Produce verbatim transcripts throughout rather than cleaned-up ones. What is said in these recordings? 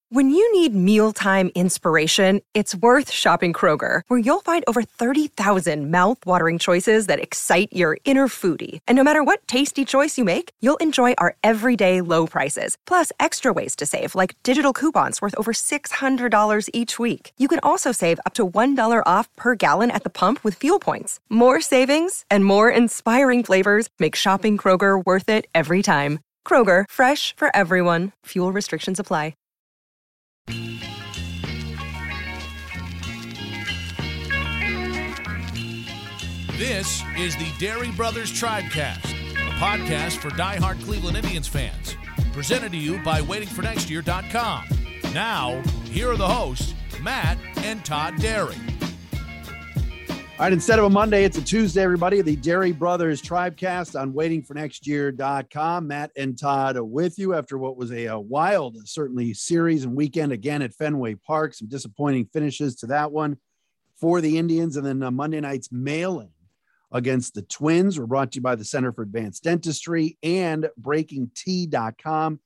When you need mealtime inspiration, it's worth shopping Kroger, where you'll find over thirty thousand mouth-watering choices that excite your inner foodie. And no matter what tasty choice you make, you'll enjoy our everyday low prices, plus extra ways to save, like digital coupons worth over six hundred dollars each week. You can also save up to one dollar off per gallon at the pump with fuel points. More savings and more inspiring flavors make shopping Kroger worth it every time. Kroger, fresh for everyone. Fuel restrictions apply. This is the Dairy Brothers Tribecast, a podcast for diehard Cleveland Indians fans. Presented to you by waiting for next year dot com. Now, here are the hosts, Matt and Todd Dairy. All right, instead of a Monday, it's a Tuesday, everybody. The Dairy Brothers Tribecast on waiting for next year dot com. Matt and Todd are with you after what was a, a wild, certainly, series and weekend again at Fenway Park. Some disappointing finishes to that one for the Indians. And then uh, Monday night's mail-in against the Twins were brought to you by the Center for Advanced Dentistry and breaking tea dot com.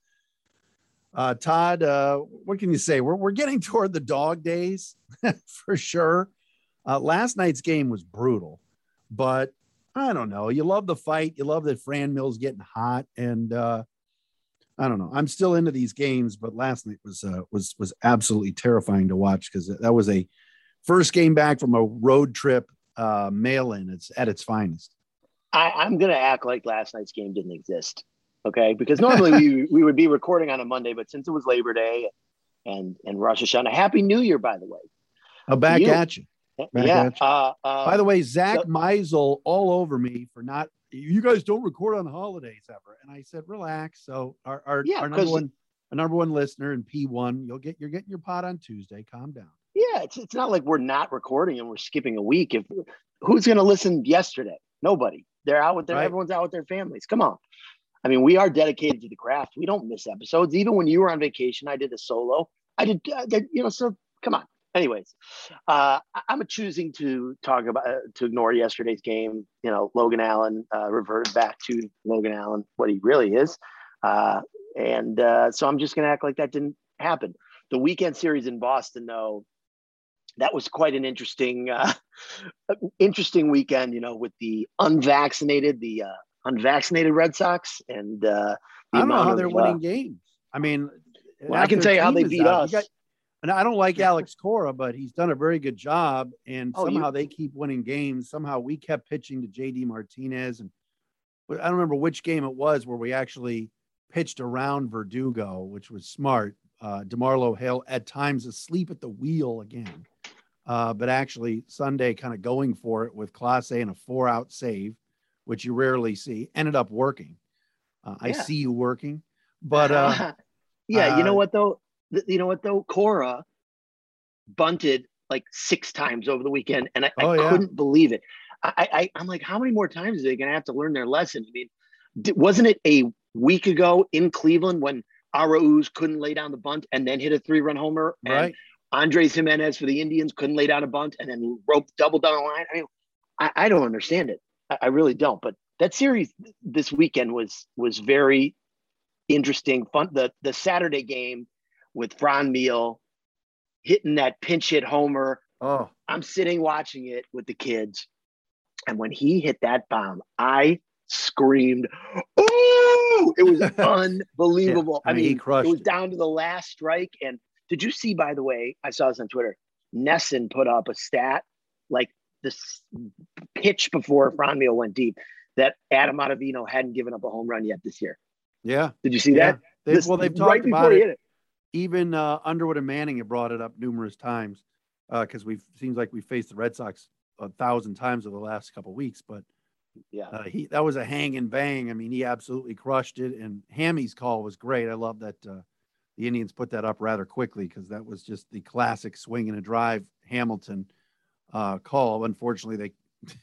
Uh, Todd, uh, what can you say? We're, we're getting toward the dog days for sure. Uh, last night's game was brutal, but I don't know. You love the fight. You love that Fran Mill's getting hot, and uh, I don't know. I'm still into these games, but last night was uh, was was absolutely terrifying to watch because that was a first game back from a road trip uh, mail-in. It's at its finest. I, I'm going to act like last night's game didn't exist, okay? Because normally we we would be recording on a Monday, but since it was Labor Day and and Rosh Hashanah, Happy New Year, by the way. Oh, back you, at you. Back yeah. at you. Uh, uh, By the way, Zach so, Meisel all over me for not. You guys don't record on holidays ever, and I said, relax. So our our, yeah, our number one our number one listener in P one, you'll get you're getting your pot on Tuesday. Calm down. Yeah, it's it's not like we're not recording and we're skipping a week. If who's going to listen yesterday? Nobody. They're out with their Right. everyone's out with their families. Come on. I mean, we are dedicated to the craft. We don't miss episodes. Even when you were on vacation, I did a solo. I did, I did you know. So come on. Anyways, uh, I'm choosing to talk about uh, to ignore yesterday's game. You know, Logan Allen uh, reverted back to Logan Allen, what he really is, uh, and uh, so I'm just going to act like that didn't happen. The weekend series in Boston, though, that was quite an interesting, uh, interesting weekend. You know, with the unvaccinated, the uh, unvaccinated Red Sox, and uh, I don't know how of, they're winning uh, games. I mean, well, I can tell you how they beat us. Got, and I don't like Alex Cora, but he's done a very good job. And Oh, somehow you- they keep winning games. Somehow we kept pitching to J D Martinez. And I don't remember which game it was where we actually pitched around Verdugo, which was smart. Uh, DeMarlo Hale at times asleep at the wheel again. Uh, but actually Sunday kind of going for it with Clase and a four out save, which you rarely see, ended up working. Uh, I Yeah. see you working, but uh, yeah, you know uh, what though? Th- You know what though? Cora bunted like six times over the weekend, and I, Oh, I yeah. couldn't believe it. I, I, I'm like, how many more times are they going to have to learn their lesson? I mean, d- wasn't it a week ago in Cleveland when Arauz couldn't lay down the bunt and then hit a three-run homer, and right. Andres Jimenez for the Indians couldn't lay down a bunt and then rope double down the line? I mean, I, I don't understand it. I, I really don't. But that series this weekend was was very interesting. Fun. The the Saturday game with Fran Meal hitting that pinch hit homer. Oh, I'm sitting watching it with the kids, and when he hit that bomb, I screamed, "Ooh!" It was unbelievable. Yeah, I I mean, he mean, crushed it was it. down to the last strike. And did you see, by the way, I saw this on Twitter, Nesson put up a stat, like this pitch before Fran Meal went deep, that Adam Ottavino hadn't given up a home run yet this year. yeah. Did you see Yeah. that? They, This- well, they've right talked before about he it. hit it. Even uh, Underwood and Manning have brought it up numerous times because we've seems like we faced the Red Sox a thousand times over the last couple of weeks. But Yeah. uh, he that was a hang and bang. I mean, he absolutely crushed it. And Hammy's call was great. I love that uh, the Indians put that up rather quickly because that was just the classic swing and a drive Hamilton uh, call. Unfortunately, they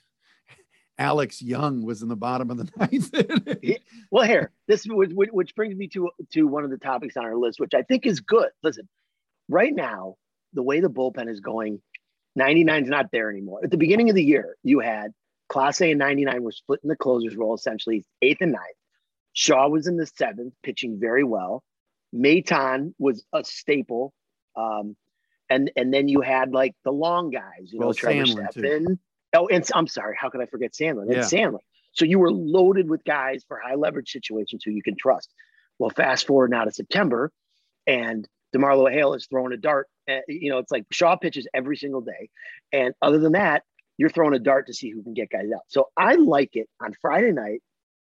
Alex Young was in the bottom of the ninth inning. Well, here, this which, which brings me to to one of the topics on our list, which I think is good. Listen, right now, the way the bullpen is going, ninety-nine is not there anymore. At the beginning of the year, you had Clase and ninety-nine were split in the closer's role, essentially eighth and ninth. Shaw was in the seventh, pitching very well. Maton was a staple. Um, and and then you had like the long guys, you well, know, Trevor Sandlin, Stephan. too. Oh, and I'm sorry, how could I forget Sandlin? And Yeah. Sandlin. So you were loaded with guys for high leverage situations who you can trust. Well, fast forward now to September, and DeMarlo Hale is throwing a dart. Uh, you know, it's like Shaw pitches every single day. And other than that, you're throwing a dart to see who can get guys out. So I like it on Friday night.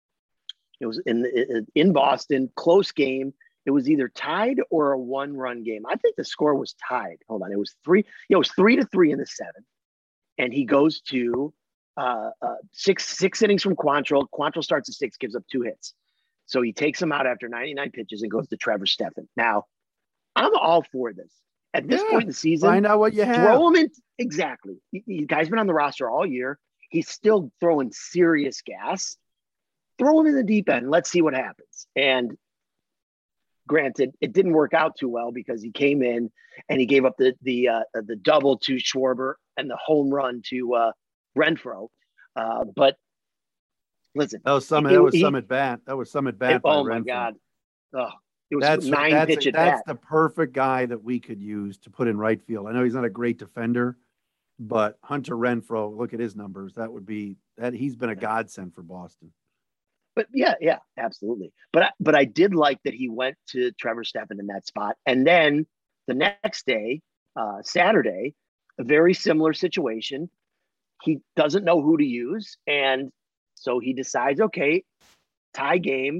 It was in in Boston, close game. It was either tied or a one-run game. I think the score was tied. Hold on, it was three. Yeah, it was three to three in the seventh. And he goes to uh, uh, six six innings from Quantrill. Quantrill starts at six, gives up two hits. So he takes him out after ninety-nine pitches and goes to Trevor Stephan. Now, I'm all for this. At this Yeah, point in the season, find out what you have. Throw him in. Exactly. The he, guy's been on the roster all year. He's still throwing serious gas. Throw him in the deep end. Let's see what happens. And granted, it didn't work out too well because he came in and he gave up the the uh, the double to Schwarber and the home run to uh, Renfroe. Uh, but listen, that was some. It, that was he, some at bat. That was some at bat. It, oh my Renfroe. God! Oh, it was that's nine that's, pitch at that's bat. the perfect guy that we could use to put in right field. I know he's not a great defender, but Hunter Renfroe. Look at his numbers. That would be that. He's been a godsend for Boston. But yeah, yeah, absolutely. But I, but I did like that he went to Trevor Stephan in that spot. And then the next day, uh, Saturday, a very similar situation. He doesn't know who to use. And so he decides, okay, tie game.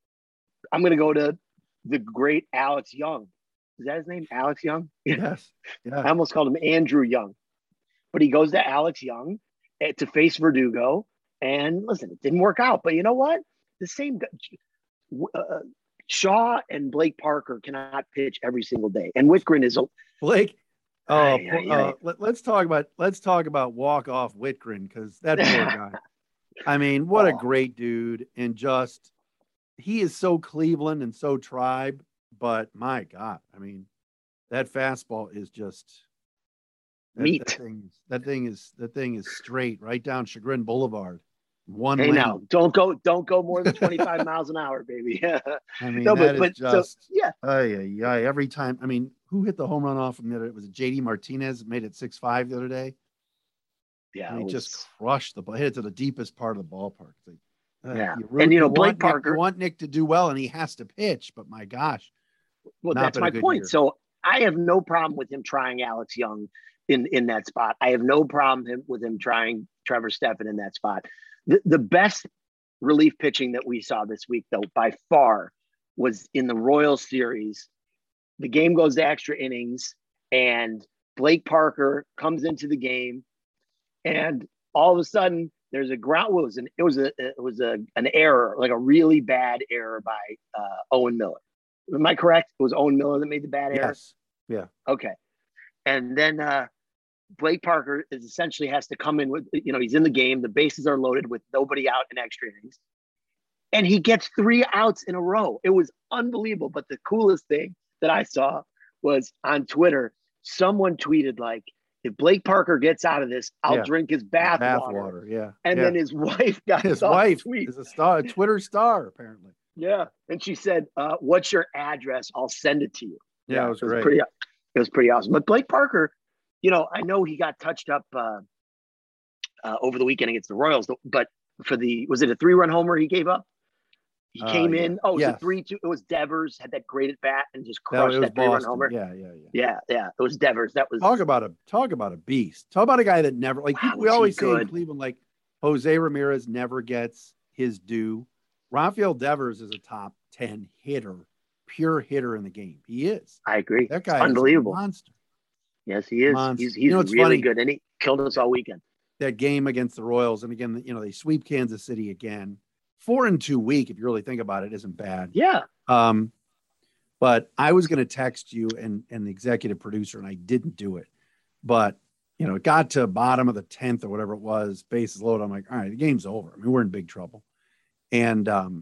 I'm going to go to the great Alex Young. Is that his name? Alex Young? Yes. Yeah. I almost called him Andrew Young. But he goes to Alex Young to face Verdugo. And listen, it didn't work out, but you know what? The same uh, Shaw and Blake Parker cannot pitch every single day, and Whitgren is a Blake. Oh, uh, yeah, yeah. uh, let, let's talk about let's talk about walk off Whitgren because that poor guy. I mean, what oh. a great dude, and just he is so Cleveland and so Tribe, but my God, I mean, that fastball is just that, meat. That thing, that thing is that thing is straight right down Chagrin Boulevard. One hey lane. now, don't go, don't go more than twenty-five miles an hour, baby. I mean, no, that but, is but, just so, yeah. Uh, yeah, yeah. Every time, I mean, who hit the home run off from the other? It was J D Martinez made it six five the other day. Yeah, and he was... just crushed the ball, hit it to the deepest part of the ballpark. It's like, uh, yeah, you root, and you know, you Blake want Parker. Nick, you want Nick to do well, and he has to pitch. But my gosh, well, that's my point. Year. So I have no problem with him trying Alex Young in in that spot. I have no problem him, with him trying Trevor Stephan in that spot. The the best relief pitching that we saw this week, though, by far, was in the Royals series. The game goes to extra innings, and Blake Parker comes into the game, and all of a sudden there's a ground. What was an it was a it was a an error, like a really bad error by uh, Owen Miller. Am I correct? It was Owen Miller that made the bad error. Yes. Yeah. Okay. And then uh, Blake Parker is essentially has to come in with, you know, he's in the game. The bases are loaded with nobody out in extra innings. And he gets three outs in a row. It was unbelievable. But the coolest thing that I saw was on Twitter, someone tweeted like, if Blake Parker gets out of this, I'll yeah. drink his bath, bath water. water. Yeah. And yeah. then his wife got his wife tweet. is a star, a Twitter star, apparently. Yeah. And she said, uh, what's your address? I'll send it to you. Yeah, yeah it was it was great. Pretty, it was pretty awesome. But Blake Parker, you know, I know he got touched up uh, uh, over the weekend against the Royals, but for the, was it a three-run homer he gave up? He uh, came yeah. in. Oh, it was yes. a three-two. It was Devers, had that great at bat and just crushed no, that three-run Boston. homer. Yeah, yeah, yeah. Yeah, yeah. It was Devers. That was talk about a talk about a beast. Talk about a guy that never like wow, we always say good. in Cleveland, like Jose Ramirez never gets his due. Rafael Devers is a top ten hitter, pure hitter in the game. He is. I agree. That guy it's unbelievable. is a monster. Yes, he is. Monster. He's he's you know, really funny? good, and he killed us all weekend. That game against the Royals, and again, you know, they sweep Kansas City again. Four and two week, if you really think about it, isn't bad. Yeah. Um, but I was going to text you and and the executive producer, and I didn't do it. But you know, it got to bottom of the tenth or whatever it was, bases loaded. I'm like, all right, the game's over. I mean, we're in big trouble. And um,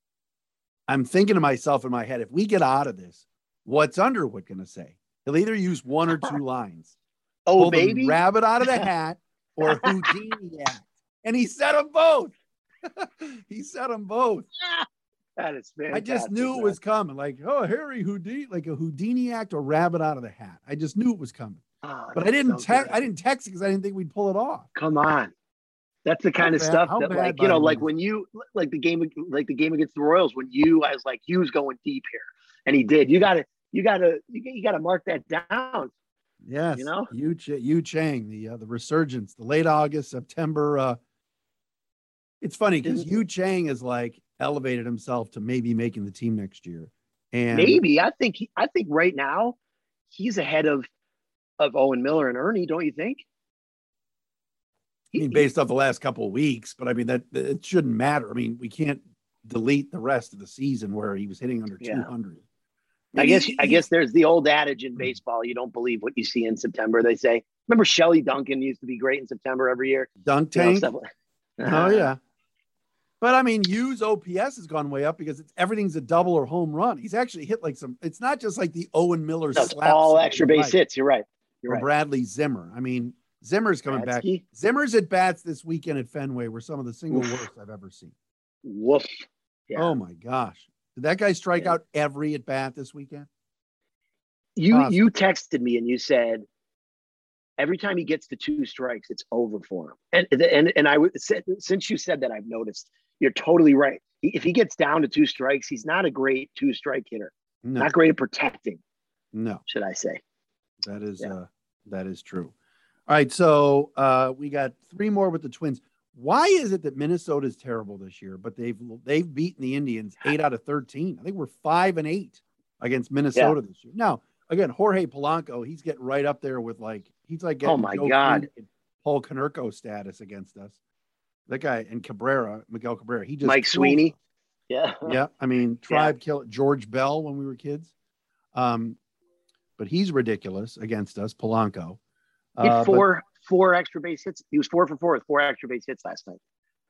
I'm thinking to myself in my head, if we get out of this, what's Underwood going to say? He'll either use one or two lines. Oh, Pull baby. the rabbit out of the hat or Houdini act. And he said them both. he said them both. That is fantastic. I just knew man. it was coming. Like, oh, Harry Houdini, like a Houdini act or rabbit out of the hat. I just knew it was coming. Oh, but I didn't so text. I didn't text it because I didn't think we'd pull it off. Come on. That's the kind how of bad, stuff that, bad, like, you know, like way, when you, like the game, like the game against the Royals, when you, I was like, he was going deep here, and he did. You got to, you got to, you got to mark that down. Yes, you know, Yu Ch- Yu Chang, the uh, the resurgence, the late August, September. Uh, it's funny because Yu Chang is like elevated himself to maybe making the team next year, and maybe I think he, I think right now he's ahead of of Owen Miller and Ernie. Don't you think? I mean, based off the last couple of weeks, but I mean that it shouldn't matter. I mean, we can't delete the rest of the season where he was hitting under yeah. two hundred. I guess he, I guess there's the old adage in baseball: you don't believe what you see in September. They say. Remember, Shelley Duncan used to be great in September every year. Dunk tank. You know, like, oh yeah. But I mean, Yu's O P S has gone way up because it's everything's a double or home run. He's actually hit like some. It's not just like the Owen Miller. No, it's all extra base hits. You're right. You're or right. Bradley Zimmer. I mean. Zimmer's coming Bradsky. back. Zimmer's at bats this weekend at Fenway were some of the single Oof. worst I've ever seen. Woof. Yeah. Oh my gosh. Did that guy strike yeah. out every at bat this weekend? You awesome. you texted me and you said every time he gets to two strikes, it's over for him. And and and I would since you said that, I've noticed you're totally right. If he gets down to two strikes, he's not a great two strike hitter. No. Not great at protecting. No, should I say? That is yeah. uh, that is true. All right, so uh, we got three more with the Twins. Why is it that Minnesota is terrible this year, but they've they've beaten the Indians eight out of thirteen? I think we're five and eight against Minnesota yeah. this year. Now, again, Jorge Polanco, he's getting right up there with like he's like getting oh my Joe god, Paul Konerko status against us. That guy and Cabrera, Miguel Cabrera, he just Mike Sweeney, us. yeah, yeah. I mean, Tribe yeah. killed George Bell when we were kids, um, but he's ridiculous against us, Polanco. He had four but, four extra base hits. He was four for four with four extra base hits last night.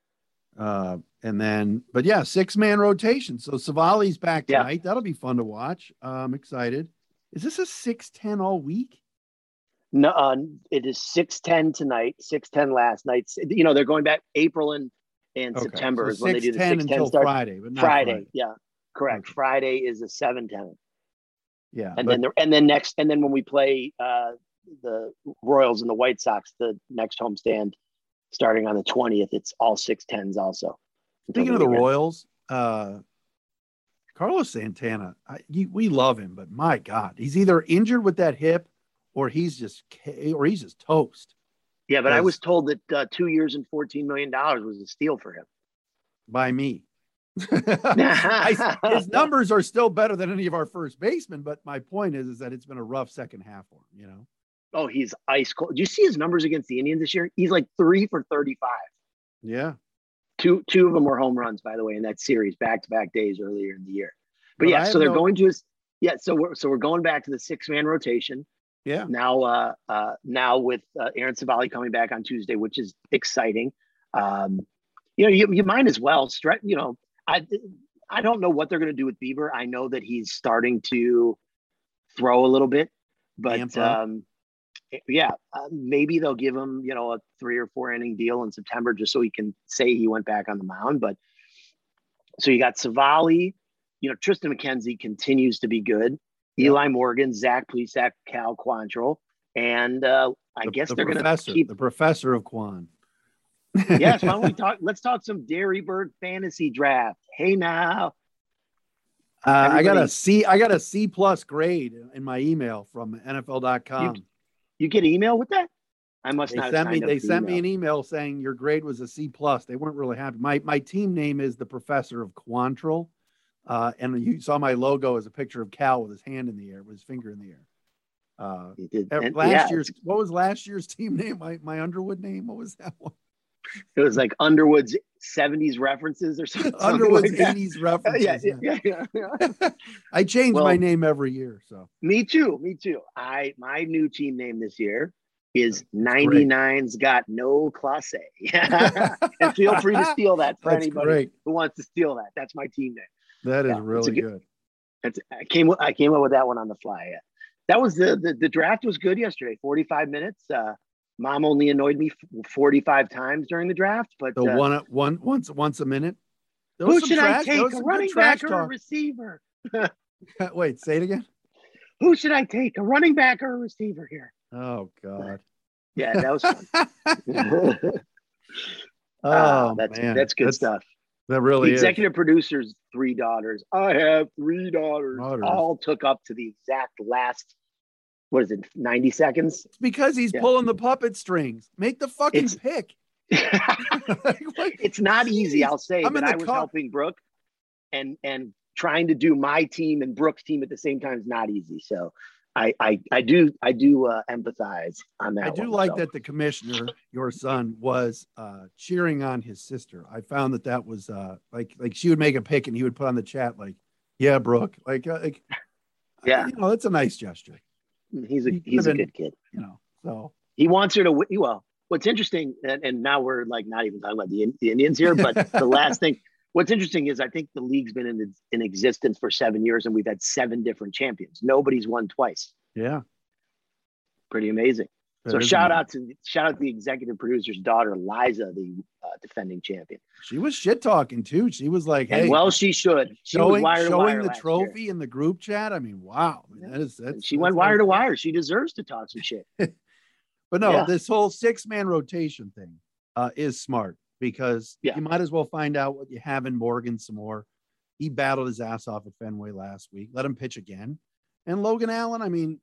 Uh, and then, but yeah, six man rotation. So Savali's back tonight. Yeah. That'll be fun to watch. Uh, I'm excited. Is this a six ten all week? No, uh, it is six ten tonight. Six ten last night. You know they're going back April and and okay. September so is when they do the six ten start. Friday, but not Friday. Friday. Yeah, correct. Okay. Friday is a seven ten. Yeah, and but, then the, and then next and then when we play. Uh, the Royals and the White Sox, the next homestand starting on the twentieth, it's all six tens also. Speaking of the Royals, uh, Carlos Santana, I, he, we love him, but my God, he's either injured with that hip or he's just, or he's just toast. Yeah. But I was told that uh, two years and fourteen million dollars was a steal for him. By me. I, his numbers are still better than any of our first basemen, but my point is, is that it's been a rough second half for him, you know? Oh, he's ice cold. Do you see his numbers against the Indians this year? He's like three for thirty-five. Yeah. Two two of them were home runs, by the way, in that series, back-to-back days earlier in the year. But, but yeah, so they're no... going to his yeah, so we're so we're going back to the six-man rotation. Yeah. Now uh uh now with uh, Aaron Savali coming back on Tuesday, which is exciting. Um, you know, you, you might as well stretch, you know, I I don't know what they're gonna do with Bieber. I know that he's starting to throw a little bit, but um yeah, uh, maybe they'll give him, you know, a three or four inning deal in September just so he can say he went back on the mound. But so you got Savali, you know, Tristan McKenzie continues to be good. Yeah. Eli Morgan, Zach Plesac, Cal Quantrill, and uh, I the, guess the they're going to keep the professor of Quan. Yes, why don't we talk? Let's talk some Dairy Bird fantasy draft. Hey now. Uh, I got a C. I got a C plus grade in my email from N F L dot com. You, You get email with that? I must they not sent me. They sent email. me an email saying your grade was a C plus. They weren't really happy. My my team name is the Professor of Quantrill, uh, and you saw my logo as a picture of Cal with his hand in the air, with his finger in the air. Uh, did. And, last yeah, year's what was last year's team name? My my Underwood name. What was that one? It was like Underwood's seventies references or something. Underwood's like eighties references. yeah, yeah, yeah, yeah, yeah. I change well, my name every year. So me too. Me too. I my new team name this year is ninety-nine's got no classe. And feel free to steal that for That's anybody great. who wants to steal that. That's my team name. That is yeah, really good. good. That's, I came I came up with that one on the fly. Yeah. That was the, the the draft was good yesterday. forty-five minutes. Uh, Mom only annoyed me forty-five times during the draft, but so uh, one one once once a minute. There was Who some should trash- I there take, was a some good running trash back or a talk. receiver? Wait, say it again. Who should I take, a running back or a receiver here? Oh God. Yeah, that was fun. Oh Ah, that's man, that's good That's- stuff. That The really is. executive producer's three daughters. I have three daughters. Daughters. All took up to the exact last. What is it? ninety seconds. It's because he's Yeah. pulling the puppet strings. Make the fucking It's- pick. Like, what? It's not easy. Jeez. I'll say I'm that in the I was car. helping Brooke, and and trying to do my team and Brooke's team at the same time is not easy. So I I I do I do uh, empathize on that. I do one, like so. that the commissioner, your son, was uh, cheering on his sister. I found that that was uh, like like she would make a pick and he would put on the chat like, "Yeah, Brooke," like uh, like Yeah. you know, that's a nice gesture, He's a He he's a could've been- good kid. you know. So He wants her to win. Well, what's interesting, and, and now we're like not even talking about the, the Indians here, but the last thing, what's interesting is I think the league's been in in existence for seven years, and we've had seven different champions. Nobody's won twice. yeah, Pretty amazing. that So is shout amazing. out to shout out to the executive producer's daughter, Liza, the uh, defending champion. She was shit talking too. She was like, And "Hey, well, she should. She was showing wire to showing wire the last trophy year. in the group chat." I mean, wow, I mean, that is And that's she that's went wire to like- wire. She deserves to talk some shit. But no, Yeah. this whole six man rotation thing uh, is smart because Yeah. you might as well find out what you have in Morgan some more. He battled his ass off at Fenway last week. Let him pitch again. And Logan Allen, I mean,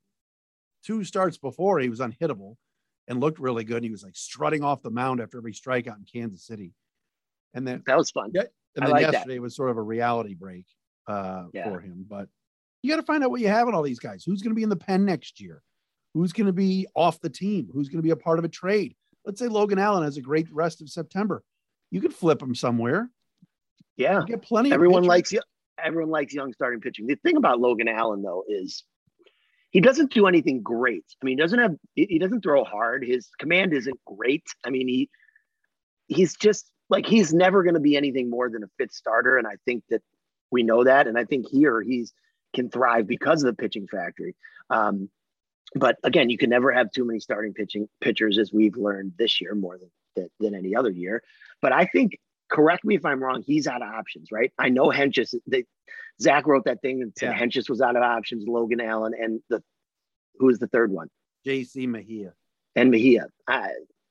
two starts before he was unhittable and looked really good. And he was like strutting off the mound after every strikeout in Kansas City. And then, That was fun. Yeah. and I then like that. yesterday was sort of a reality break uh, Yeah. for him. But you got to find out what you have in all these guys. Who's going to be in the pen next year? Who's going to be off the team? Who's going to be a part of a trade? Let's say Logan Allen has a great rest of September. You could flip him somewhere. Yeah. You get plenty. Everyone of likes everyone likes young starting pitching. The thing about Logan Allen though is he doesn't do anything great. I mean, he doesn't have he he doesn't throw hard. His command isn't great. I mean, he he's just like he's never going to be anything more than a fit starter, and I think that we know that. And I think here he's can thrive because of the pitching factory. Um, but again, you can never have too many starting pitching pitchers, as we've learned this year more than than, than any other year. But I think. Correct me if I'm wrong. He's out of options, right? I know Henches. They, Zach wrote that thing and said Yeah. Henches was out of options. Logan Allen and the who is the third one? J C Mejia. And Mejia. I,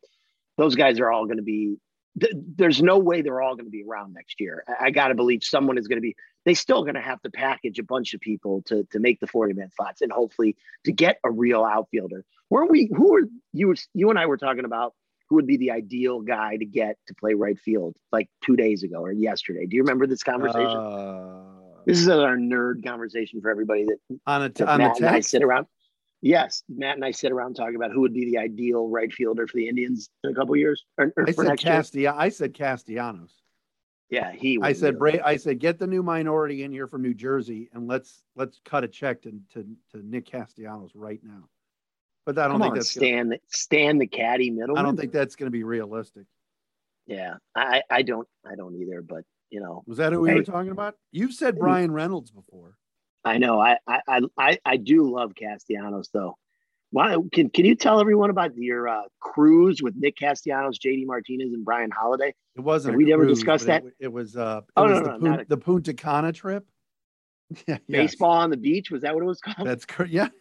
those guys are all going to be. Th- there's no way they're all going to be around next year. I, I got to believe someone is going to be. They still going to have to package a bunch of people to to make the forty man slots and hopefully to get a real outfielder. Weren't we? Who were you? You and I were talking about. Who would be the ideal guy to get to play right field like two days ago or yesterday? Do you remember this conversation? Uh, This is our nerd conversation for everybody that, on a t- that on the Matt and I text. sit around. Yes, Matt and I sit around talking about who would be the ideal right fielder for the Indians in a couple of years or, or I for said next year. Castilla. I said Castellanos. Yeah, he. Would I said, be Bray, I said, get the new minority in here from New Jersey and let's let's cut a check to to, to Nick Castellanos right now. But I don't Come think on, that's gonna, Stan. Stan the caddy middleman. I don't think that's going to be realistic. Yeah, I I don't I don't either. But you know, Was that who we Hey. were talking about? You've said Brian Reynolds before. I know I I I I do love Castellanos though. Why can can you tell everyone about your uh, cruise with Nick Castellanos, J D Martinez, and Brian Holiday? It wasn't. Have a we ever cruise, discussed but it, that? It, was. Uh, it Oh, was no, the, no, Pun- not a- the Punta Cana trip. Yeah, yes. Baseball on the beach, was that what it was called? That's correct. Yeah.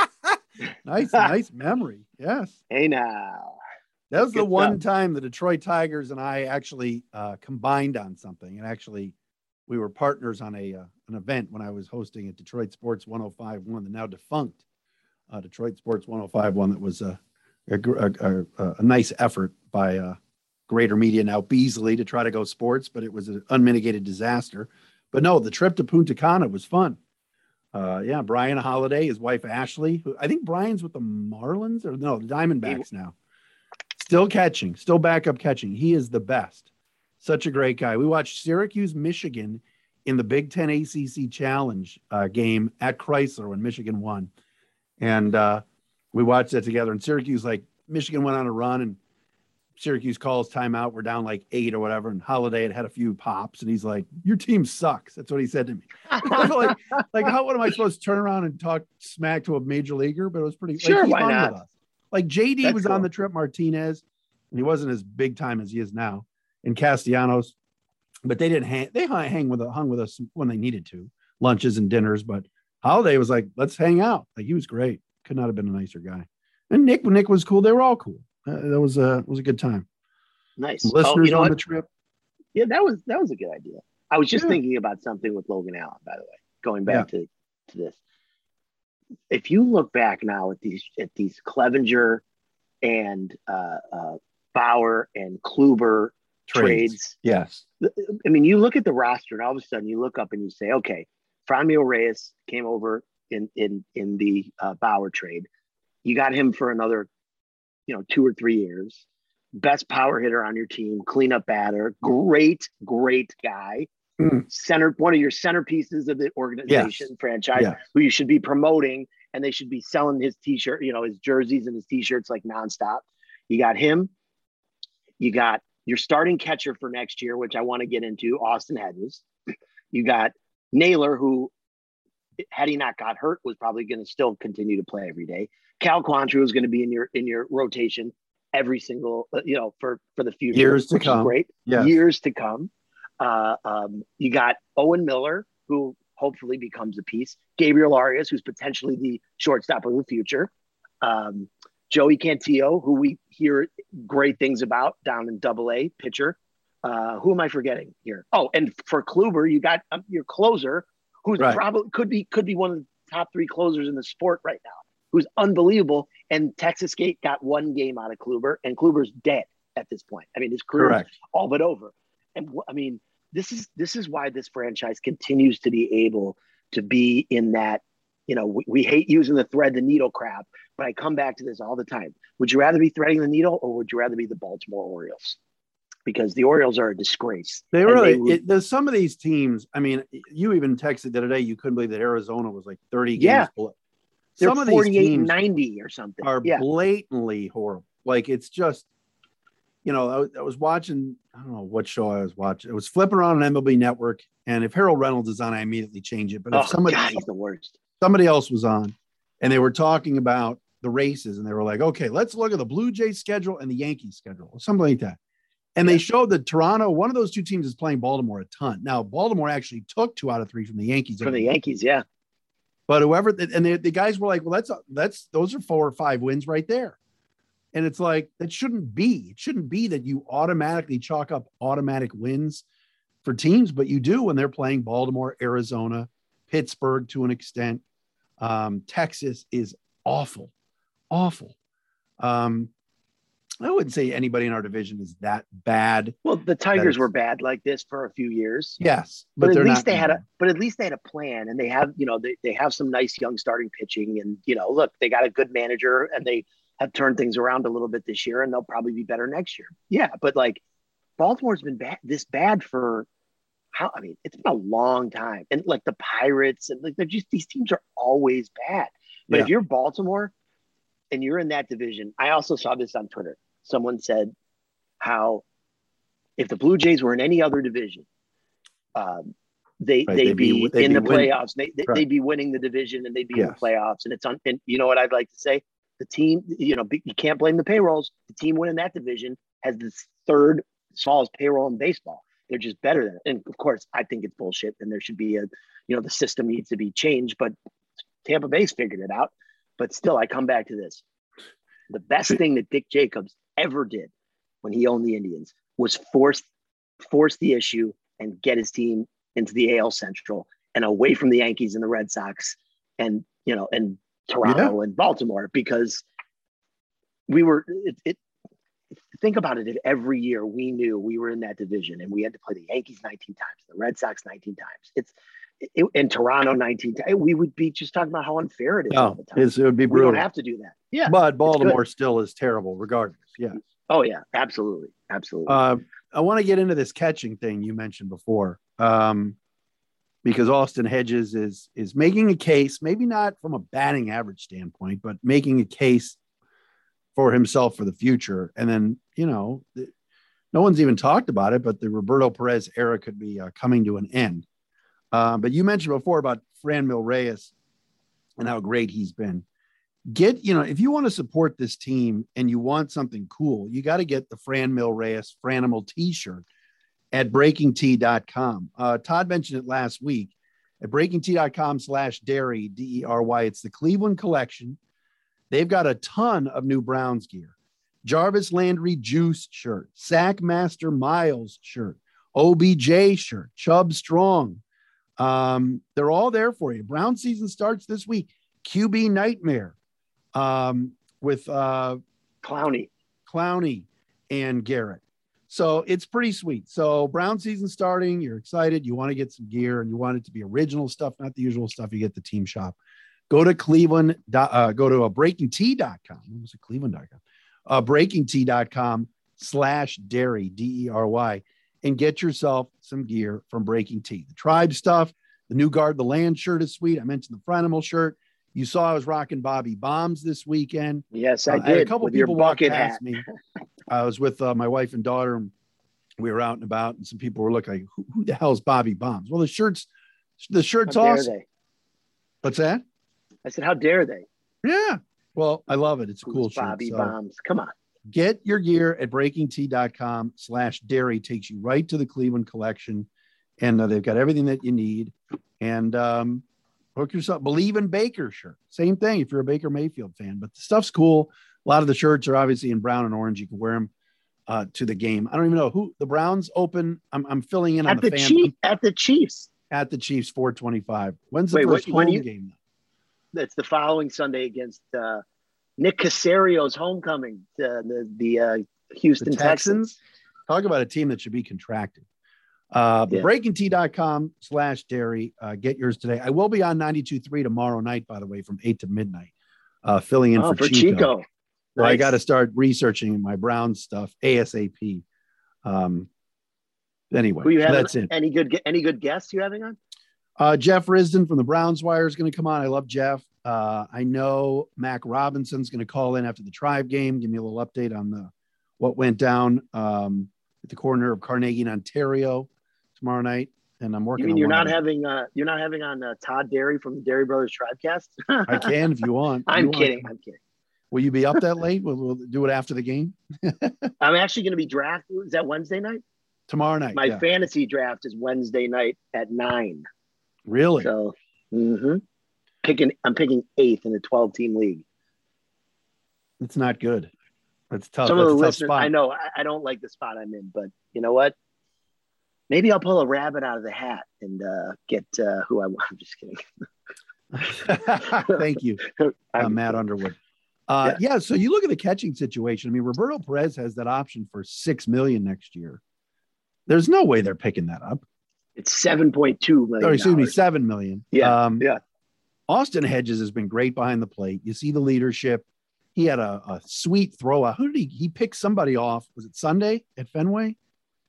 nice, nice memory. Yes. Hey now. That was the Good one stuff. time the Detroit Tigers and I actually uh, combined on something, and actually, we were partners on a uh, an event when I was hosting at Detroit Sports one oh five point one, the now defunct uh, Detroit Sports one oh five point one. That was a a, gr- a, a, a nice effort by uh, Greater Media, now Beasley, to try to go sports, but it was an unmitigated disaster. But no, the trip to Punta Cana was fun. Uh, yeah, Brian Holiday, his wife Ashley, who I think Brian's with the Marlins or no, the Diamondbacks now. Still catching, still backup catching. He is the best. Such a great guy. We watched Syracuse, Michigan in the Big Ten A C C Challenge uh, game at Chrysler when Michigan won. And uh, we watched that together. And Syracuse, like, Michigan went on a run and Syracuse calls timeout. We're down like eight or whatever. And Holiday had had a few pops. And he's like, your team sucks. That's what he said to me. I felt like, like, how, what am I supposed to turn around and talk smack to a major leaguer? But it was pretty, Sure, like, he why hung not? with us. Like J D That's was cool. on the trip, Martinez, and he wasn't as big time as he is now. And Castellanos, but they didn't hang. They hang with hung with us when they needed to, lunches and dinners. But Holiday was like, let's hang out. Like he was great. Could not have been a nicer guy. And Nick, Nick was cool. They were all cool. Uh, that was a was a good time. Nice. Listeners oh, you know on what? the trip. Yeah, that was that was a good idea. I was just Yeah. thinking about something with Logan Allen, by the way, going back yeah. to, to this. If you look back now at these at these Clevenger and uh, uh, Bauer and Kluber trades. trades, yes. I mean, you look at the roster, and all of a sudden you look up and you say, okay, Franmil Reyes came over in in in the uh, Bauer trade. You got him for another, you know, two or three years. Best power hitter on your team, cleanup batter, great, great guy. Mm. Center, one of your centerpieces of the organization yes. franchise, yes. who you should be promoting, and they should be selling his t-shirt, you know, his jerseys and his t-shirts like nonstop. You got him. You got your starting catcher for next year, which I want to get into, Austin Hedges. You got Naylor, who, had he not got hurt, was probably going to still continue to play every day. Cal Quantrill is going to be in your in your rotation every single, uh, you know, for for the future. Years to come. Great. Yes. Years to come. Uh, um, you got Owen Miller, who hopefully becomes a piece. Gabriel Arias, who's potentially the shortstop of the future. Um, Joey Cantillo, who we hear great things about down in Double A, pitcher. Uh, who am I forgetting here? Oh, and for Kluber, you got um, your closer, who's right. probably could be could be one of the top three closers in the sport right now, who's unbelievable. And Texas Gate got one game out of Kluber, and Kluber's dead at this point. I mean, his career is all but over. And I mean, this is this is why this franchise continues to be able to be in that, you know, we, we hate using the thread the needle crap, but I come back to this all the time. Would you rather be threading the needle, or would you rather be the Baltimore Orioles? Because the Orioles are a disgrace. They really, they would, it, there's some of these teams. I mean, you even texted the other day, you couldn't believe that Arizona was like thirty games yeah. below. They're Some of forty-eight these teams ninety or something are yeah. blatantly horrible. Like it's just, you know, I was, I was watching, I don't know what show I was watching. It was flipping around on M L B Network. And if Harold Reynolds is on, I immediately change it. But if oh, somebody, God, he's the worst. somebody else was on and they were talking about the races and they were like, okay, let's look at the Blue Jays schedule and the Yankees schedule or something like that. And yeah. they showed that Toronto, one of those two teams is playing Baltimore a ton. Now, Baltimore actually took two out of three from the Yankees. From the Yankees, yeah. But whoever, and the, the guys were like, well, that's, that's, those are four or five wins right there. And it's like, that shouldn't be, it shouldn't be that you automatically chalk up automatic wins for teams, but you do when they're playing Baltimore, Arizona, Pittsburgh to an extent. Um, Texas is awful, awful. Um, I wouldn't say anybody in our division is that bad. Well, the Tigers were bad like this for a few years. Yes, but, but at least they had a. But at least they had a plan, and they have, you know, they, they have some nice young starting pitching, and you know, look, they got a good manager, and they have turned things around a little bit this year, and they'll probably be better next year. Yeah, but like Baltimore's been bad, this bad for how? I mean, it's been a long time, and like the Pirates, and like they're just these teams are always bad. But yeah. if you're Baltimore and you're in that division, I also saw this on Twitter. Someone said how if the Blue Jays were in any other division, um, they, right, they'd, they'd be, be they'd in be the winning. playoffs. They, they, right. They'd be winning the division and they'd be yes. in the playoffs. And it's on. And you know what I'd like to say? The team, you know, you can't blame the payrolls. The team winning that division has the third smallest payroll in baseball. They're just better than it. And of course, I think it's bullshit. And there should be a, you know, the system needs to be changed. But Tampa Bay's figured it out. But still, I come back to this. The best thing that Dick Jacobs ever did when he owned the Indians was force force the issue and get his team into the A L Central and away from the Yankees and the Red Sox and, you know, and Toronto yeah. and Baltimore, because we were it, it think about it. If every year we knew we were in that division and we had to play the Yankees nineteen times, the Red Sox nineteen times, it's it, in Toronto nineteen times, we would be just talking about how unfair it is. No, all the time. It would be brutal. We don't have to do that. Yeah. But Baltimore still is terrible regardless. Yeah. Oh yeah, absolutely. Absolutely. Uh, I want to get into this catching thing you mentioned before. Um, because Austin Hedges is, is making a case, maybe not from a batting average standpoint, but making a case for himself for the future. And then, you know, the, no one's even talked about it, but the Roberto Perez era could be uh, coming to an end. Uh, but you mentioned before about Franmil Reyes and how great he's been. Get, you know, if you want to support this team and you want something cool, you got to get the Franmil Reyes Franimal t-shirt. at breaking tea dot com. Uh, Todd mentioned it last week. At breaking tea dot com slash dairy, D E R Y. It's the Cleveland collection. They've got a ton of new Browns gear. Jarvis Landry Juice shirt, Sackmaster Miles shirt, O B J shirt, Chubb Strong. Um, they're all there for you. Brown season starts this week. Q B Nightmare um, with uh, Clowney. Clowney and Garrett. So it's pretty sweet. So Brown season starting, you're excited. You want to get some gear and you want it to be original stuff, not the usual stuff you get at the team shop. Go to Cleveland, uh, go to a breaking tea dot com. What was it? Cleveland dot com. Uh, breaking tea dot com slash dairy, D E R Y, and get yourself some gear from Breaking Tea. The Tribe stuff, the new Guard the Land shirt is sweet. I mentioned the Frenimal shirt. You saw I was rocking Bobby Bombs this weekend. Yes, I uh, did. I had a couple with people your walk bucket past hat. me. I was with uh, my wife and daughter, and we were out and about, and some people were looking like, who, who the hell is Bobby Bombs? Well, the shirt's the shirt's How dare awesome. they? What's that? I said, how dare they? Yeah. Well, I love it. It's a Who's cool shirt. Bobby So Bombs. Come on. get your gear at breaking tea dot com slash dairy. Takes you right to the Cleveland collection. And uh, they've got everything that you need. And um, hook yourself. Believe in Baker shirt. Same thing if you're a Baker Mayfield fan. But the stuff's cool. A lot of the shirts are obviously in brown and orange. You can wear them uh, to the game. I don't even know who the Browns open. I'm, I'm filling in on At the, the fan Chief, at the Chiefs. at the Chiefs four twenty-five. When's the Wait, first what- when home you- game? That's the following Sunday against uh, Nick Casario's homecoming, uh, the the uh, Houston The Texans. Texans. Talk about a team that should be contracted. Uh, Yeah. breaking tea dot com slash dairy. Uh, get yours today. I will be on ninety-two point three tomorrow night, by the way, from eight to midnight, uh, filling in Oh, for, for Chico. Chico. So I Nice. got to start researching my Brown stuff ASAP. Um, anyway, Who you so having? that's it. Any good any good guests you having on? Uh, Jeff Risden from the Browns Wire is going to come on. I love Jeff. Uh, I know Mac Robinson's going to call in after the Tribe game, give me a little update on the what went down um, at the corner of Carnegie and Ontario tomorrow night. And I'm working. You mean on you're one not of them. having uh, you're not having on uh, Todd Dairy from the Dairy Brothers Tribecast? I can if you want. I'm You want- kidding. I'm kidding. Will you be up that late? We'll, we'll do it after the game I'm actually going to be drafted. Is that Wednesday night? tomorrow night. My yeah. fantasy draft is Wednesday night at nine. Really? So, mhm. picking I'm picking eighth in a twelve team league. It's not good. It's tough. Some of That's the a tough listeners, spot. I know, I, I don't like the spot I'm in, but you know what? Maybe I'll pull a rabbit out of the hat and uh, get uh, who I want. I'm just kidding. Thank you, uh, I'm- Matt Underwood. Uh, yeah. yeah. So you look at the catching situation. I mean, Roberto Perez has that option for six million next year. There's no way they're picking that up. It's seven point two million. Or excuse me, seven million. Yeah, Um, yeah. Austin Hedges has been great behind the plate. You see the leadership. He had a, a sweet throw out. Who did he? He picked somebody off. Was it Sunday at Fenway?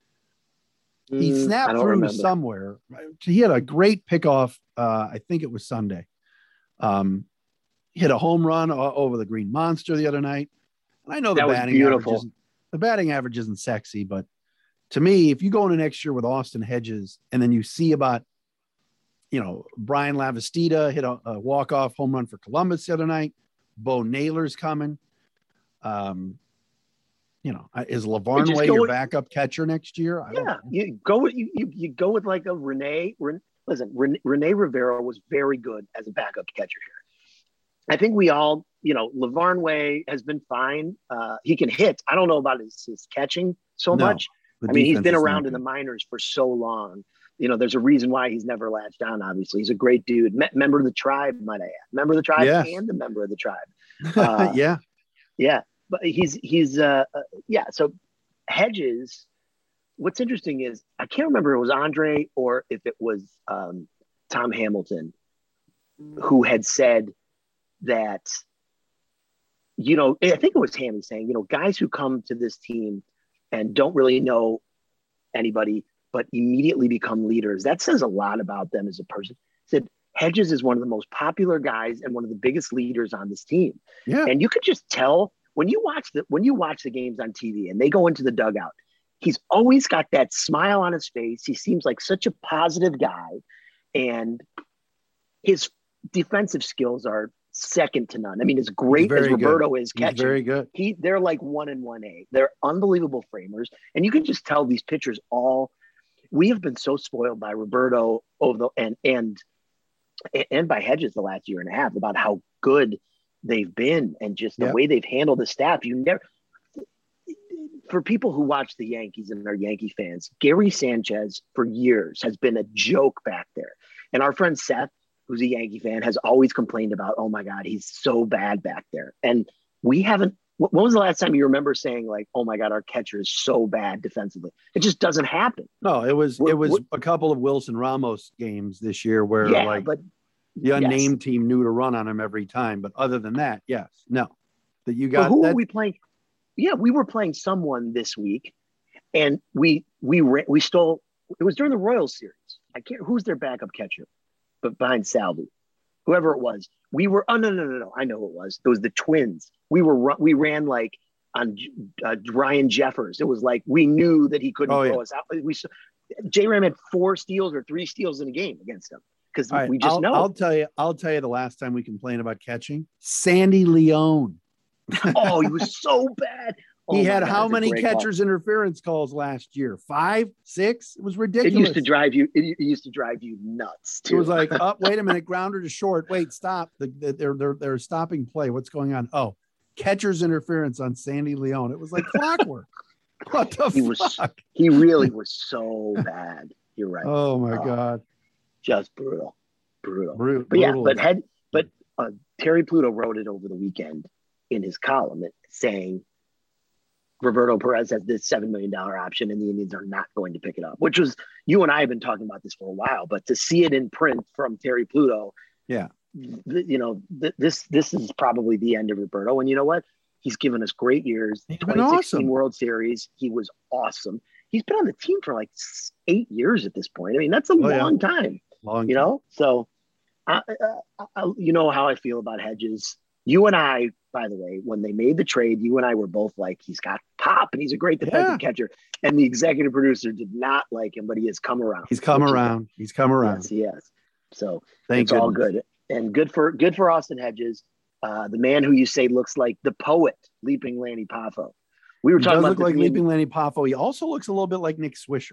He Mm, I snapped don't through remember. somewhere. He had a great pickoff. Uh, I think it was Sunday. Um, he hit a home run o- over the Green Monster the other night. And I know the That was batting beautiful. average isn't, the batting average isn't sexy, but to me, if you go into next year with Austin Hedges and then you see about, you know, Brian Lavastida hit a, a walk-off home run for Columbus the other night. Bo Naylor's coming. Um, you know, is LaVarn just Way go your with- backup catcher next year? I don't Yeah, know. you go with you, you you go with like a Rene. Ren, listen, Rene, Rene Rivera was very good as a backup catcher here. I think we all, you know, LaVarn Way has been fine. Uh, he can hit. I don't know about his, his catching so No, much. the I mean, he's defense been is around not in the good. minors for so long. You know, there's a reason why he's never latched on. Obviously, he's a great dude. Me- member of the tribe, might I add. Member of the tribe Yes. and a member of the tribe. Uh, yeah. Yeah, but he's he's uh, uh yeah. So Hedges, what's interesting is I can't remember if it was Andre or if it was um, Tom Hamilton who had said that, you know, I think it was Hammy saying, you know, guys who come to this team and don't really know anybody but immediately become leaders, that says a lot about them as a person. He said Hedges is one of the most popular guys and one of the biggest leaders on this team. Yeah. And you could just tell when you watch the when you watch the games on T V and they go into the dugout, he's always got that smile on his face. He seems like such a positive guy, and his defensive skills are second to none. I mean, as great as very good. Roberto is He's catching, very good. he they're like one and one A. They're unbelievable framers, and you can just tell these pitchers all we have been so spoiled by Roberto over the and and and by Hedges the last year and a half about how good they've been and just the Yep. way they've handled the staff. You never, for people who watch the Yankees and are Yankee fans, Gary Sanchez for years has been a joke back there. And our friend Seth, who's a Yankee fan, has always complained about, oh my God, he's so bad back there. And we haven't, when was the last time you remember saying like, oh my God, our catcher is so bad defensively? It just doesn't happen. No, it was We're- it was we're- a couple of Wilson Ramos games this year where Yeah, like but the unnamed yes. team knew to run on him every time. But other than that, yes, no. That you But got who that, are we playing? Yeah, we were playing someone this week, and we we ra- we stole. It was during the Royals series. I can't. Who's their backup catcher? But behind Salvi, whoever it was, we were. Oh no no no no! I know who it was. It was the Twins. We were ru- we ran like on uh, Ryan Jeffers. It was like we knew that he couldn't Oh, throw yeah. us out. We J Ram had four steals or three steals in a game against them because all right, we just I'll, know. I'll tell you, I'll tell you the last time we complained about catching, Sandy Leone. Oh, he was so bad. Oh He my had God, how it's a many great call. catchers interference calls last year? Five, six? It was ridiculous. It used to drive you. It, it used to drive you nuts It too. was like, oh, wait a minute, grounder to short. Wait, stop. The, the, they're they're they're stopping play. What's going on? Oh, catcher's interference on Sandy Leone. It was like clockwork. What the he fuck? was. He really was so bad. You're right. Oh my Oh, god, Just brutal, brutal. Bru- But yeah, brutal. but had but uh, Terry Pluto wrote it over the weekend in his column saying Roberto Perez has this seven million dollar option and the Indians are not going to pick it up. Which was, you and I have been talking about this for a while, but to see it in print from Terry Pluto, yeah, th- you know, th- this this is probably the end of Roberto. And you know what? He's given us great years. He's been twenty sixteen awesome. World Series. He was awesome. He's been on the team for like s- eight years at this point. I mean, that's a Oh, yeah. long time, long you time. know? So, I, I, I, you know how I feel about Hedges. You and I, by the way, when they made the trade, you and I were both like, he's got pop and he's a great defensive Yeah. catcher. And the executive producer did not like him, but he has come around. He's come which is- around. He's come around. Yes, he has. So Thank it's all goodness. good. And good for good for Austin Hedges, uh, the man who you say looks like the poet, Leaping Lanny Poffo. We were He talking does about look this like me and- Leaping Lanny Poffo. He also looks a little bit like Nick Swisher.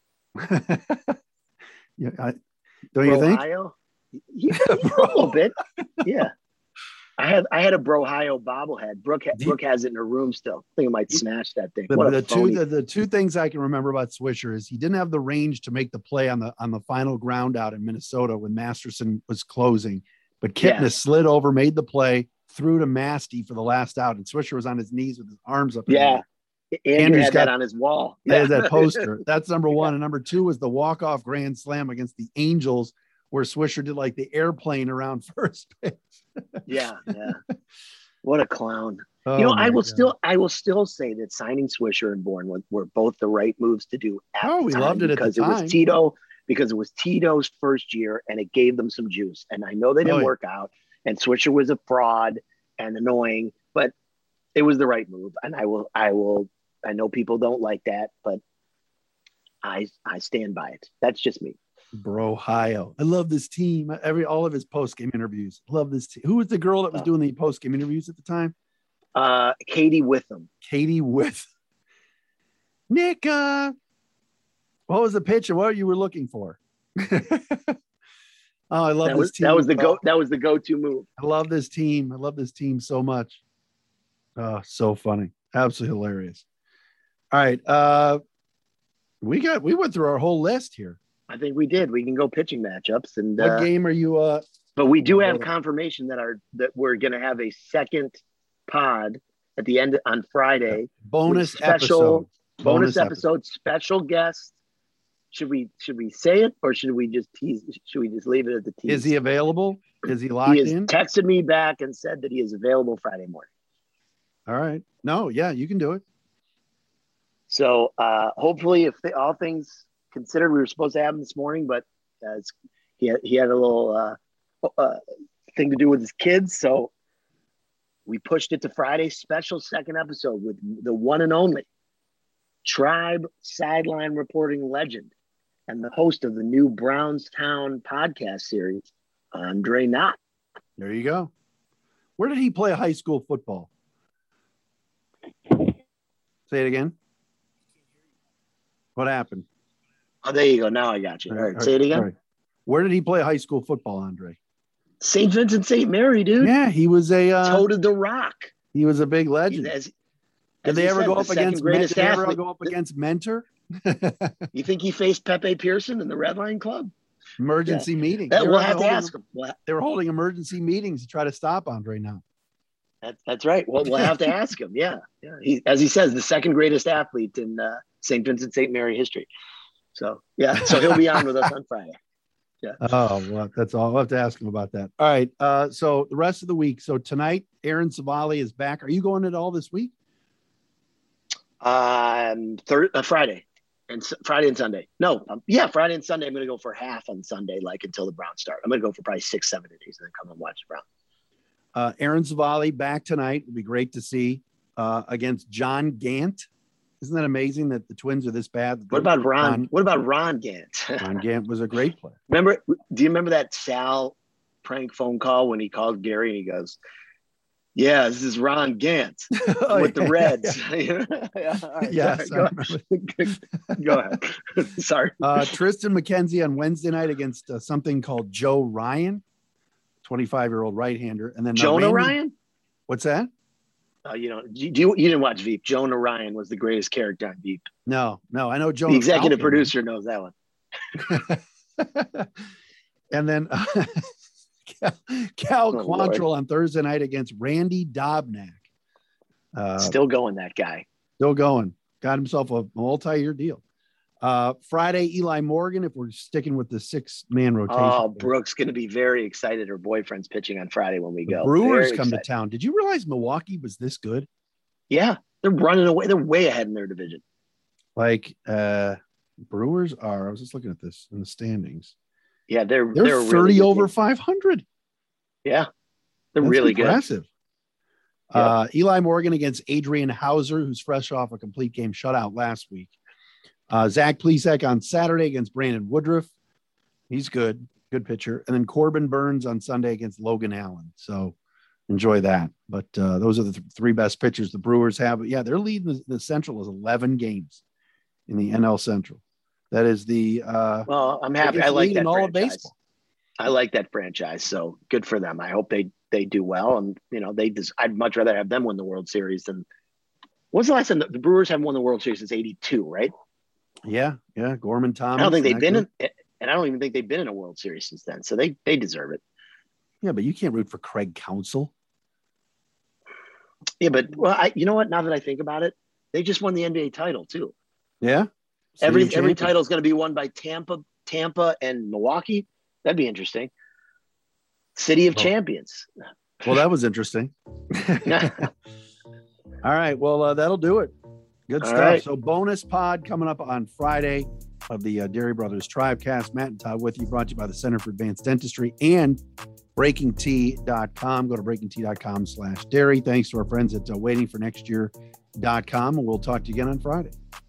yeah, I, don't you think? Ohio. He, a little bit, yeah. I had I had a Brohio bobblehead. Brooke ha- Do you- Brooke has it in her room still. I think I might smash that thing. The, What a the two phony. the, the two things I can remember about Swisher is he didn't have the range to make the play on the on the final ground out in Minnesota when Masterson was closing, but Kipnis Yeah. slid over, made the play, threw to Masty for the last out, and Swisher was on his knees with his arms up. in the Yeah. air. Andrew Andrew's had got- that on his wall. That is Yeah. that poster. That's number one. And number two was the walk-off grand slam against the Angels, where Swisher did like the airplane around first base. yeah, yeah. What a clown. Oh, you know, I my will God. still I will still say that signing Swisher and Bourne were, were both the right moves to do at Oh, the we time loved it at the because it time. was Tito, because it was Tito's first year and it gave them some juice. And I know they didn't Oh, yeah. work out and Swisher was a fraud and annoying, but it was the right move. And I will I will I know people don't like that, but I I stand by it. That's just me. Brohio. I love this team. Every all of his post-game interviews. Love this team. Who was the girl that was Oh. doing the post-game interviews at the time? Uh Katie Witham. Katie with Nick. Uh, what was the pitch and what you were looking for? oh, I love That this was team. that was the Oh, go that was the go-to move. I love this team. I love this team so much. Oh, so funny. Absolutely hilarious. All right. Uh, we got we went through our whole list here. I think we did. We can go pitching matchups and What uh, game are you uh but we do Hold have on. confirmation that our that we're going to have a second pod at the end on Friday. bonus With special- episode? Bonus, episode, special guest. Should we should we say it or should we just tease? Should we just leave it at the tease? Is he available? Is he locked He has in? texted me back and said that he is available Friday morning. All right. No, yeah, you can do it. So uh, hopefully, if the, all things considered, we were supposed to have him this morning, but uh, it's, he had, he had a little uh, uh, thing to do with his kids, so we pushed it to Friday. Special second episode with the one and only Tribe sideline reporting legend and the host of the new Brownstown podcast series, Andre Knott. There you go. Where did he play high school football? Say it again. What happened? Oh, there you go. Now I got you. All right, say it again. Right. Where did he play high school football, Andre? Saint Vincent, Saint Mary, dude. Yeah, he was a uh, toted the rock. He was a big legend. As, did as they ever said, go up the against? second greatest Did they ever athlete. go up against Mentor? You think he faced Pepe Pearson in the Red Line Club? Emergency yeah. meeting. That, we'll have holding, to ask him. We'll ha- they were holding emergency meetings to try to stop Andre now. That, that's right. Well, we'll have to ask him. Yeah, yeah. He, as he says, the second greatest athlete in uh, Saint Vincent, Saint Mary history. So yeah, so he'll be on with us on Friday. Yeah. Oh, well, that's all. I'll have to ask him about that. All right. Uh, so the rest of the week. So tonight, Aaron Savali is back. Are you going at all this week? Um, third uh, Friday and S- Friday and Sunday. No, um, yeah, Friday and Sunday. I'm going to go for half on Sunday, like until the Browns start. I'm going to go for probably six, seven days, and then come and watch the Browns. Uh, Aaron Savali back tonight. It'll be great to see uh, against John Gant. Isn't that amazing that the Twins are this bad? What about Ron? Ron what about Ron Gant? Ron Gant was a great player. Remember? Do you remember that Sal prank phone call when he called Gary and he goes, "Yeah, this is Ron Gant oh, with yeah, the Reds." Yeah, yeah, right, yes, go, ahead. Go ahead. Sorry. Uh, Tristan McKenzie on Wednesday night against uh, something called Joe Ryan, twenty-five-year-old right-hander, and then Jonah uh, Randy, Ryan. What's that? Oh, you know, you, you you didn't watch Veep. Jonah Ryan was the greatest character on Veep. No, no, I know Jonah. The executive Falcon. producer knows that one. And then uh, Cal oh, Quantrill Lord. on Thursday night against Randy Dobnak. Uh, Still going, that guy. Still going. Got himself a multi-year deal. Uh, Friday, Eli Morgan, if we're sticking with the six-man rotation. Oh, Brooke's going to be very excited. Her boyfriend's pitching on Friday when we the go. Brewers very come excited. to town. Did you realize Milwaukee was this good? Yeah, they're running away. They're way ahead in their division. Like, uh, Brewers are, I was just looking at this in the standings. Yeah, they're They're, they're thirty really over five hundred. Yeah, they're That's really impressive. good. Uh, Eli Morgan against Adrian Hauser, who's fresh off a complete game shutout last week. Uh, Zach Plesac on Saturday against Brandon Woodruff. He's good, good pitcher. And then Corbin Burns on Sunday against Logan Allen. So enjoy that. But uh, those are the th- three best pitchers the Brewers have. But yeah, they're leading the, the Central is eleven games in the N L Central. That is the uh, well, I'm happy. I like lead that in all franchise. of baseball. I like that franchise. So good for them. I hope they they do well. And you know, they des- I'd much rather have them win the World Series than. When's the last time the, the Brewers haven't won the World Series since eighty-two, right? Yeah, yeah. Gorman Thomas. I don't think they've been group. in, and I don't even think they've been in a World Series since then. So they they deserve it. Yeah, but you can't root for Craig Counsell. Yeah, but well, I you know what? Now that I think about it, they just won the N B A title too. Yeah. City Every of every Champions. title is going to be won by Tampa, Tampa, and Milwaukee. That'd be interesting. City of Oh. Champions. Well, that was interesting. All right. Well, uh, that'll do it. Good All stuff. right. So bonus pod coming up on Friday of the uh, Dairy Brothers Tribecast. Matt and Todd with you, brought to you by the Center for Advanced Dentistry and breaking tea dot com. Go to breaking tea dot com slash dairy. Thanks to our friends at uh, waiting for next year dot com. And we'll talk to you again on Friday.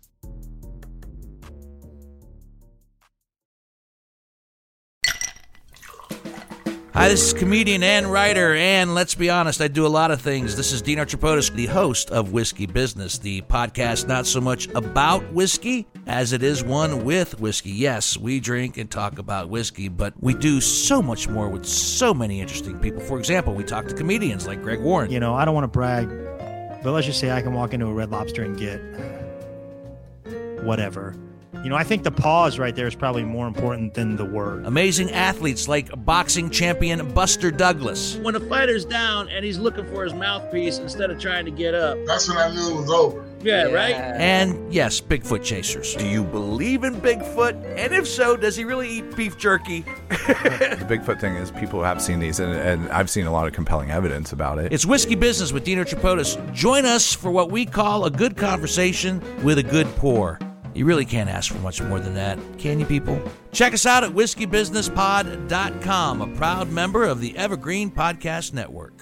Hi, this is comedian and writer, and let's be honest, I do a lot of things. This is Dean Archipotis, the host of Whiskey Business, the podcast not so much about whiskey as it is one with whiskey. Yes, we drink and talk about whiskey, but we do so much more with so many interesting people. For example, we talk to comedians like Greg Warren. You know, I don't want to brag, but let's just say I can walk into a Red Lobster and get whatever. You know, I think the pause right there is probably more important than the word. Amazing athletes like boxing champion Buster Douglas. When a fighter's down and he's looking for his mouthpiece instead of trying to get up. That's when I knew it was over. Yeah, right? And yes, Bigfoot chasers. Do you believe in Bigfoot? And if so, does he really eat beef jerky? The Bigfoot thing is people have seen these, and, and I've seen a lot of compelling evidence about it. It's Whiskey Business with Dean Archipotis. Join us for what we call a good conversation with a good pour. You really can't ask for much more than that, can you, people? Check us out at whiskey business pod dot com, a proud member of the Evergreen Podcast Network.